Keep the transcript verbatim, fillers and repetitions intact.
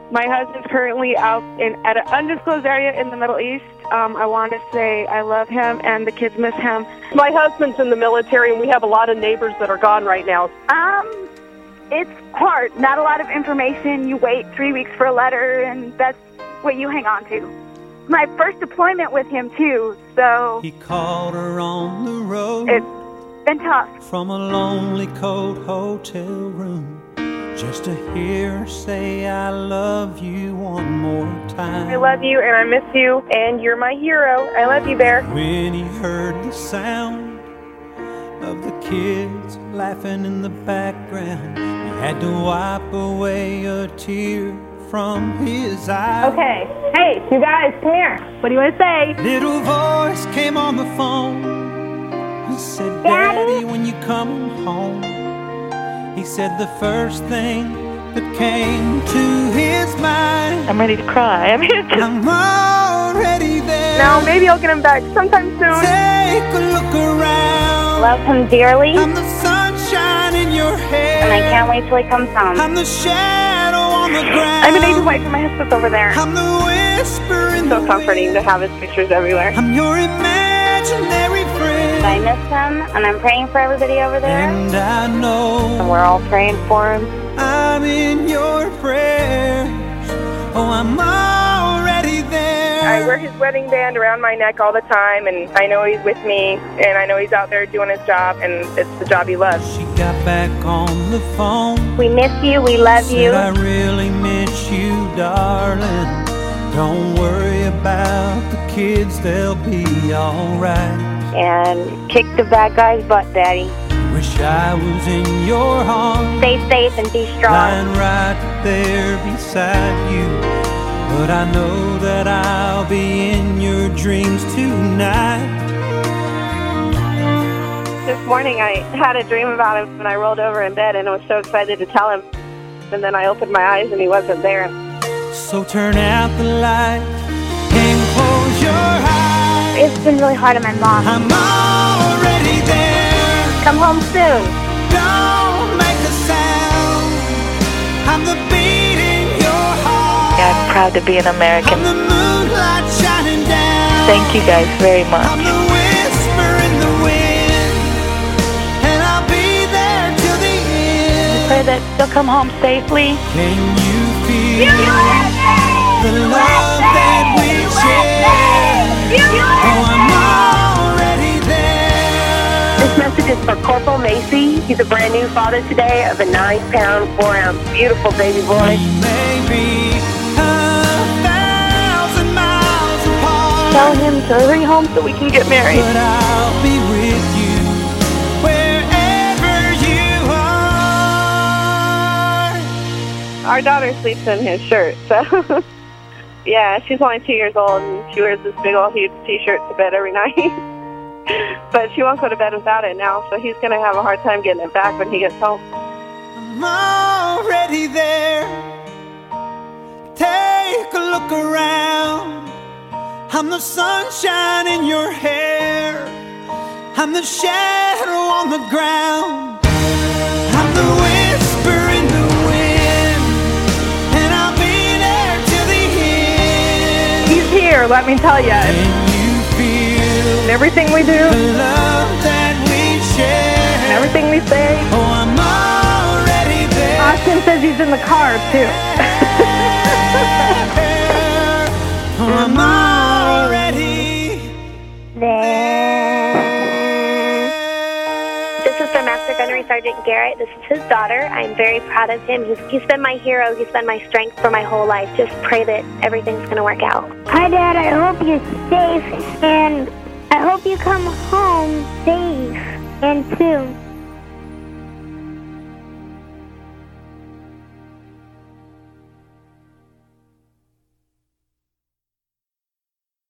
My husband's currently out in at an undisclosed area in the Middle East. Um, I want to say I love him and the kids miss him. My husband's in the military, and we have a lot of neighbors that are gone right now. Um, it's hard. Not a lot of information. You wait three weeks for a letter, and that's what you hang on to. My first deployment with him, too, so... He called her on the road. It's been tough. From a lonely, cold hotel room, just to hear her say, I love you one more time. I love you, and I miss you, and you're my hero. I love you, Bear. When he heard the sound of the kids laughing in the background, he had to wipe away a tear from his eye. Okay. Hey, you guys, come here. What do you want to say? Little voice came on the phone. He said, Daddy, when you coming home? He said the first thing that came to his mind. I'm ready to cry. I'm here to... I'm already there. No, maybe I'll get him back sometime soon. Take a look around. Love him dearly, I'm the sunshine in your hair. and I can't wait till he comes home. I'm the shadow on the ground. I'm an aged wife, and my husband's over there. I'm the whisper in So the comforting wind. to have his pictures everywhere. I'm your imaginary friend. I miss him, and I'm praying for everybody over there. And I know We're all praying for him. I'm in your prayers. Oh, I'm already there. I wear his wedding band around my neck all the time, and I know he's with me, and I know he's out there doing his job, and it's the job he loves. She got back on the phone. We miss you. We love Said, you. I really miss you, darling. Don't worry about the kids, they'll be alright. And kick the bad guy's butt, Daddy. Wish I was in your arms, Stay safe and be strong. lying right there beside you. But I know that I'll be in your dreams tonight. This morning I had a dream about him, and I rolled over in bed, and I was so excited to tell him. And then I opened my eyes, and he wasn't there. So turn out the light and close your eyes. It's been really hard on my mom. I'm already there. Come home soon. Don't make a sound. I'm the beat in your heart. I'm proud to be an American. I'm the moonlight shining down. Thank you guys very much. I'm the whisper in the wind, and I'll be there till the end. Pray that you'll come home safely. Can you feel the love that we share? Oh, I'm already there. This message is for Corporal Macy. He's a brand new father today of a nine-pound, four-ounce, beautiful baby boy. We may be a thousand miles apart, Tell him to hurry home so we can get married. but I'll be with you wherever you are. Our daughter sleeps in his shirt, so... Yeah, she's only two years old, and she wears this big old huge T-shirt to bed every night. But she won't go to bed without it now, so he's going to have a hard time getting it back when he gets home. I'm already there. Take a look around. I'm the sunshine in your hair. I'm the shadow on the ground. I'm the whisper in the wind, and I'll be there till the end. He's here, let me tell you. Can you feel Everything we do, the love that we share? and everything we say. Oh, I'm already there. Austin says he's in the car, too. Oh, I'm already There. This is for Master Gunnery Sergeant Garrett. This is his daughter. I'm very proud of him. He's, he's been my hero. He's been my strength for my whole life. Just pray that everything's going to work out. Hi, Dad. I hope you're safe, and I hope you come home safe and soon.